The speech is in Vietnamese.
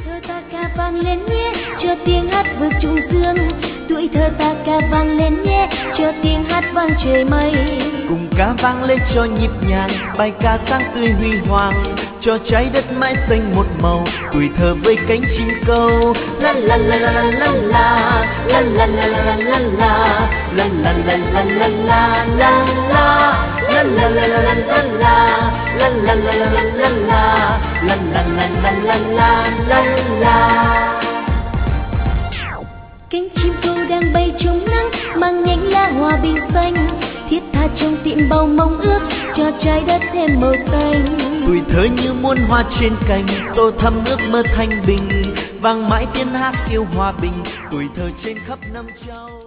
thơ ta ca vang lên nhé, cho tiếng hát vượt trùng dương. Tuổi thơ ta ca vang lên nhé, cho tiếng hát vang trời mây. Cùng ca vang lên cho nhịp nhàng, bài ca sáng tươi huy hoàng, cho trái đất mãi xanh một màu. Tuổi thơ với cánh chim câu, la la la la la la la, la la la la la la, la la la la la la la la, la la la la la la la, la la la la la la la, la la la la la la la. Cánh chim câu đang bay trong nắng, mang nhánh lá hòa bình xanh, thiết tha trong tim bao mong ước, cho trái đất thêm màu xanh. Tuổi thơ như muôn hoa trên cành, tô thắm ước mơ thanh bình, vang mãi tiếng hát yêu hòa bình. Tuổi thơ trên khắp năm châu.